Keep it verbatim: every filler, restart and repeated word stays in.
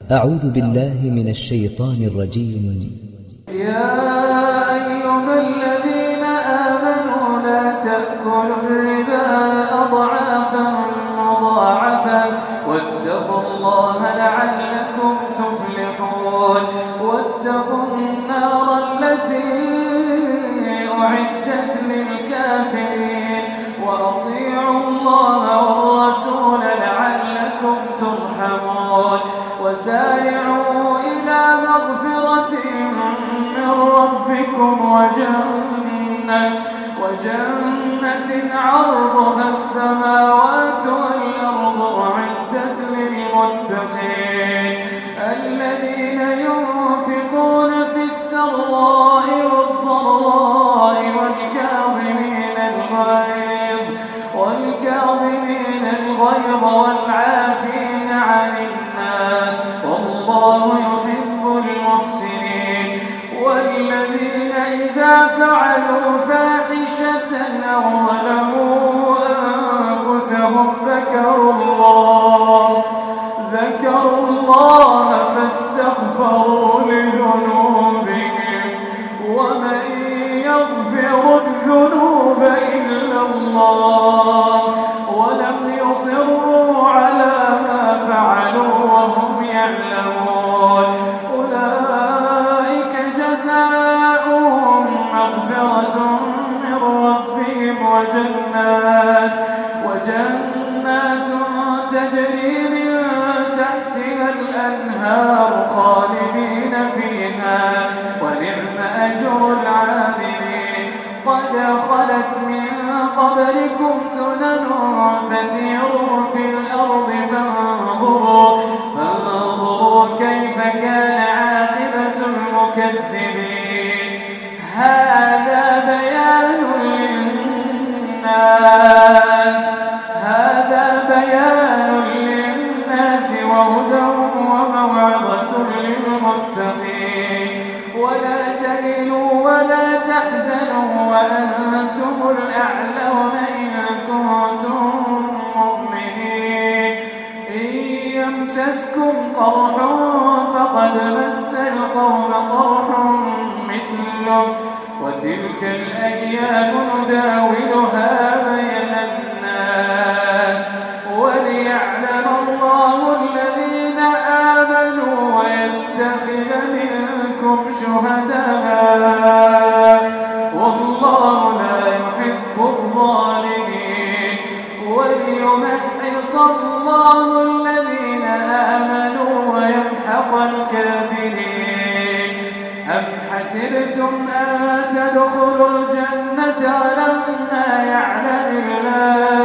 أعوذ بالله من الشيطان الرجيم. يا أيها الذين آمنوا لا تأكلوا الربا أضعافا مضاعفة واتقوا الله لعلكم تفلحون. واتقوا النار التي أعدت للكافرين وأطيعوا الله والرسول لعلكم ترحمون. وسارعوا إلى مغفرة من ربكم وجنة, وجنة عرضها السماوات والأرض أعدت للمتقين الذين ينفقون في السراء والضراء والكاظمين الغيظ والكاظمين الغيظ والعافين عن الناس والله يحب المحسنين. والذين إذا فعلوا فاحشة أو ظلموا أنفسهم ذكروا الله ذكروا الله فاستغفروا لذنوبهم ومن يغفر الذنوب إلا الله ولم يصروا على ما فعلوا وهم يعلمون أولئك جزاؤهم مغفرة من ربهم وجنات وجنات تجري من تحتها الأنهار خالدين فيها ونعم أجر العاملين. قد خلت من قبلكم سنن فسيروا في الأرض فانظروا, فانظروا كيف كان عاقبة المكذبين. هذا بيان للناس هذا بيان للناس وهدى وموعظة للمتقين. ولا تهنوا ولا تحزنوا وأنتم الأعلون إن كنتم مؤمنين. إن يمسسكم قرح فقد مس القوم قرح مثله وتلك الأيام نداولها بين الناس وليعلم الله الذين آمنوا ويتخذ منكم شهداء والله لا يحب الظالمين. وليمحص الله الذين آمنوا ويمحق الكافرين. أم حسبتم أن تدخلوا الجنة ولما يعلم الله